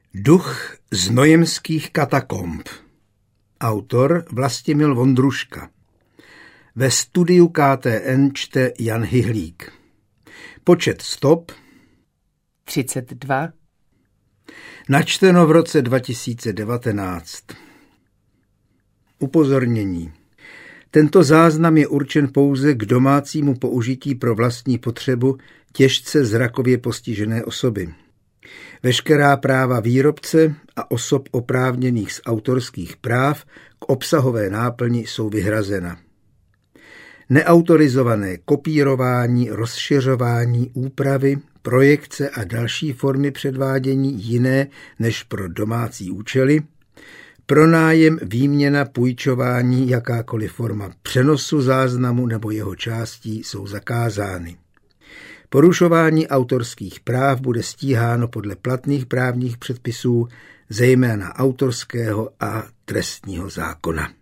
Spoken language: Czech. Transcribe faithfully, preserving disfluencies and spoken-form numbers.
Duch znojemských katakomb. Autor Vlastimil Vondruška. Ve studiu K T N čte Jan Hyhlík. Počet stop třicet dva. Načteno v roce dva tisíce devatenáct. Upozornění. Tento záznam je určen pouze k domácímu použití pro vlastní potřebu těžce zrakově postižené osoby. Veškerá práva výrobce a osob oprávněných z autorských práv k obsahové náplni jsou vyhrazena. Neautorizované kopírování, rozšiřování, úpravy, projekce a další formy předvádění jiné než pro domácí účely, pronájem, výměna, půjčování, jakákoliv forma přenosu záznamu nebo jeho částí jsou zakázány. Porušování autorských práv bude stíháno podle platných právních předpisů, zejména autorského a trestního zákona.